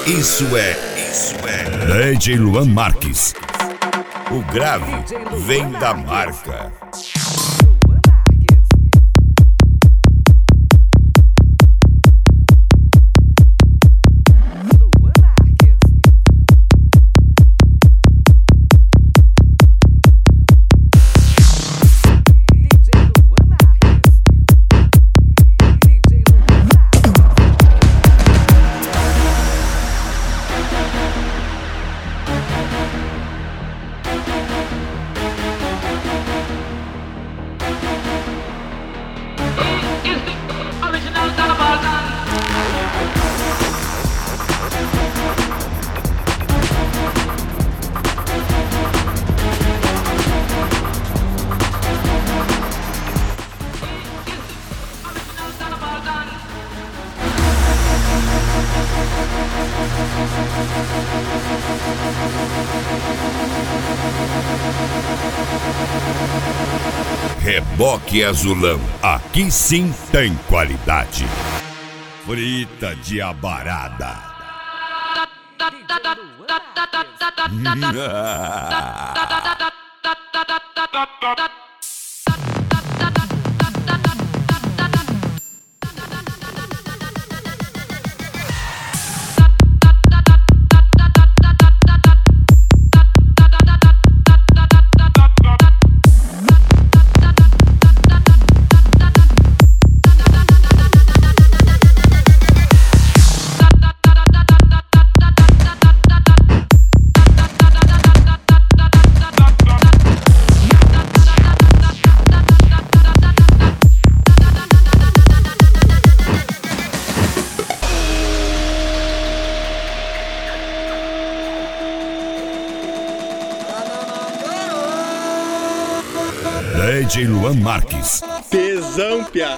Isso é DJ Luan Marques. O grave vem da marca. Reboque Azulão, aqui sim tem qualidade. Frita de abarada. DJ Luan Marques. Tesão, piá.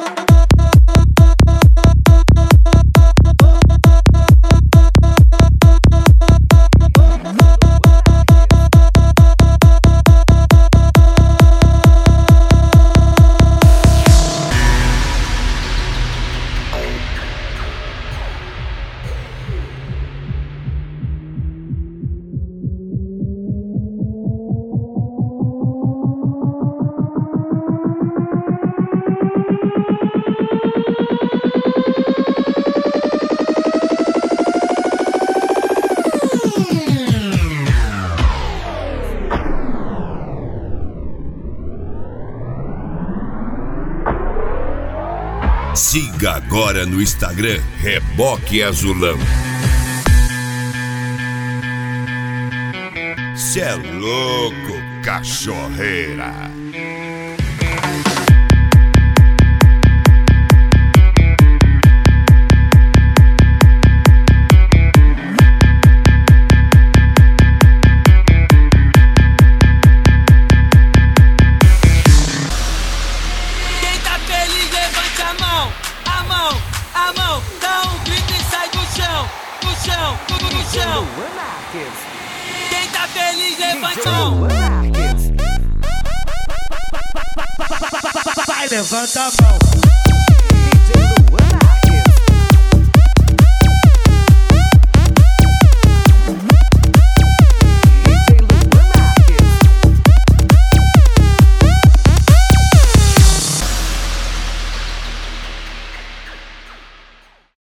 Siga agora no Instagram Reboque Azulão. Cê é louco, cachorreira. Quem tá feliz, levanta a mão. Vai, levanta a mão.